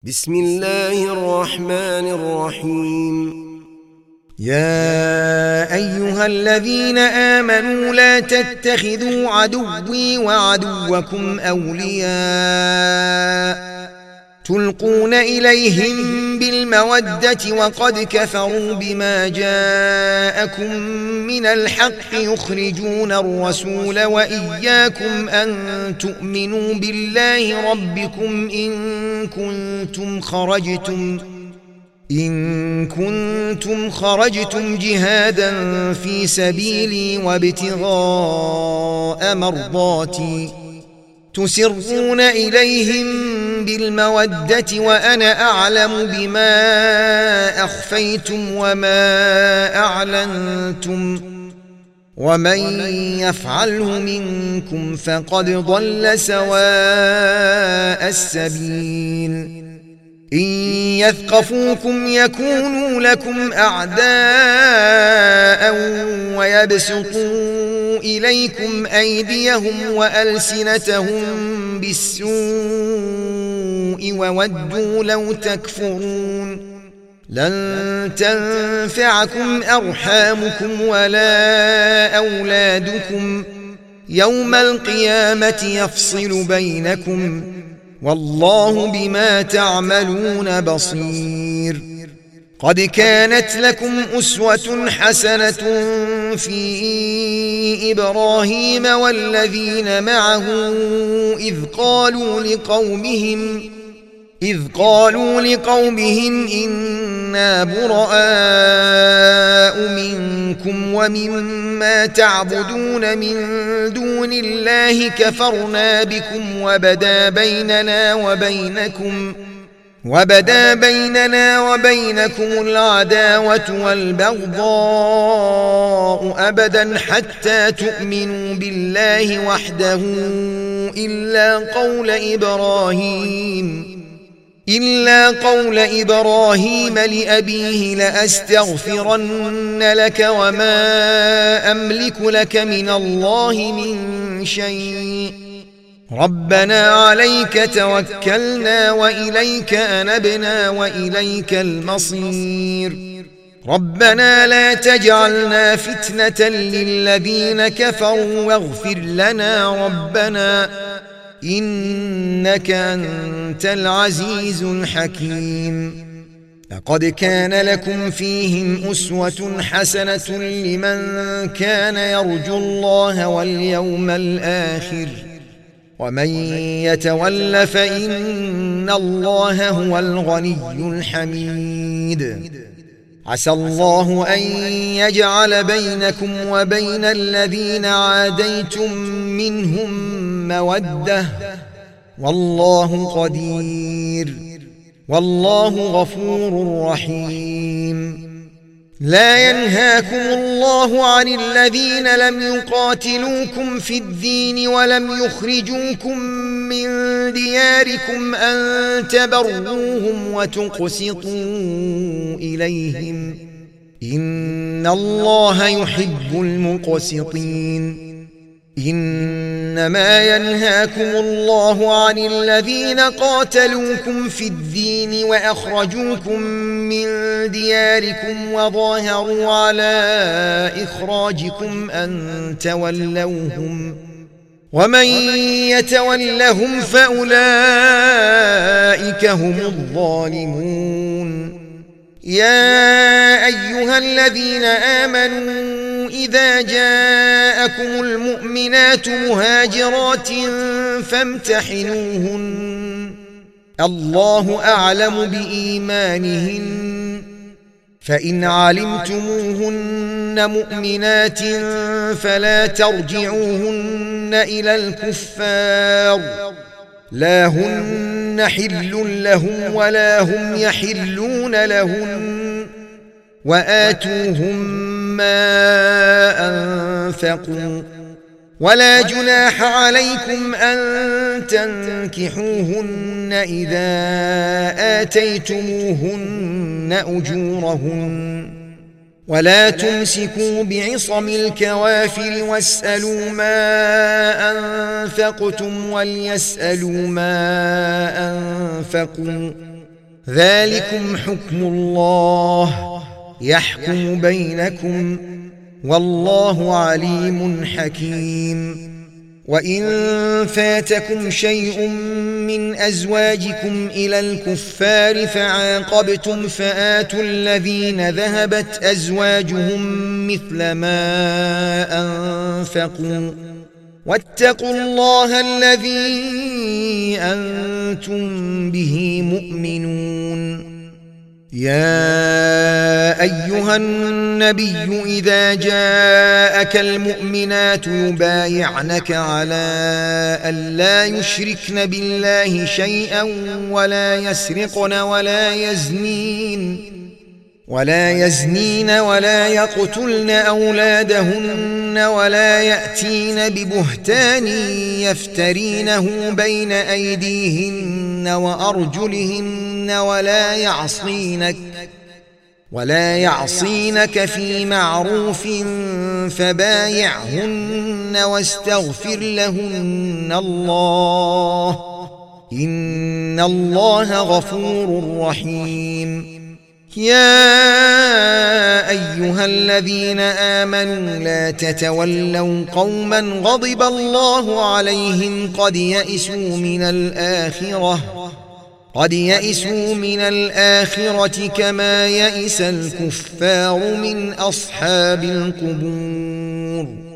بسم الله الرحمن الرحيم. يا أيها الذين آمنوا لا تتخذوا عدوي وعدوكم أولياء تلقون إليهم بالمودة وقد كفروا بما جاءكم من الحق يخرجون الرسول وإياكم أن تؤمنوا بالله ربكم إن كنتم خرجتم جهادا في سبيلي وابتغاء مرضاتي تسرون إليهم بالمودة وأنا أعلم بما أخفيتم وما أعلنتم ومن يفعله منكم فقد ضل سواء السبيل. إن يثقفوكم يكونوا لكم أعداء ويبسطوا إليكم أيديهم وألسنتهم بالسوء وودوا لو تكفرون. لن تنفعكم أرحامكم ولا أولادكم يوم القيامة يفصل بينكم والله بما تعملون بصير. قد كانت لكم أسوة حسنة في إبراهيم والذين معه إذ قالوا لقومهم إنا براء منكم ومما تعبدون من دون الله كفرنا بكم وبدا بيننا وبينكم العداوة والبغضاء أبدا حتى تؤمنوا بالله وحده إلا قول إبراهيم لأبيه لأستغفرن لك وما أملك لك من الله من شيء ربنا عليك توكلنا وإليك أنبنا وإليك المصير. ربنا لا تجعلنا فتنة للذين كفروا واغفر لنا ربنا إنك أنت العزيز الحكيم. لقد كان لكم فيهم أسوة حسنة لمن كان يرجو الله واليوم الآخر ومن يتول فإن الله هو الغني الحميد. عسى الله أن يجعل بينكم وبين الذين عاديتم منهم مودة والله قدير والله غفور رحيم. لا ينهاكم الله عن الذين لم يقاتلوكم في الدين ولم يخرجوكم من دياركم أن تبروهم وتقسطوا إليهم إن الله يحب المقسطين. إنما ينهاكم الله عن الذين قاتلوكم في الدين وأخرجوكم من دياركم وظاهروا على إخراجكم أن تولوهم ومن يتولهم فأولئك هم الظالمون. يا أيها الذين آمنوا إذا جاءكم المؤمنات مهاجرات فامتحنوهن الله أعلم بإيمانهن فإن علمتموهن مؤمنات فلا ترجعوهن إلى الكفار لا هن حل لهم ولا هم يحلون لهن وآتوهم ما أنفقوا ولا جناح عليكم أن تنكحوهن إذا آتيتموهن أجورهن ولا تمسكوا بعصم الكوافر واسألوا ما أنفقتم وليسألوا ما أنفقوا ذلكم حكم الله يحكم بينكم والله عليم حكيم. وإن فاتكم شيء من أزواجكم إلى الكفار فعاقبتم فآتوا الذين ذهبت أزواجهم مثل ما أنفقوا واتقوا الله الذي أنتم به مؤمنون. يا أيها النبي إذا جاءك المؤمنات يبايعنك على ألا يشركن بالله شيئا ولا يسرقن ولا يزنين ولا يقتلن أولادهن ولا يأتين ببهتان يفترينه بين أيديهن وأرجلهن ولا يعصينك في معروف فبايعهن واستغفر لهن الله إن الله غفور رحيم. يا أيها الذين آمنوا لا تتولوا قوما غضب الله عليهم قد يئسوا من الآخرة كما يئس الكفار من أصحاب القبور.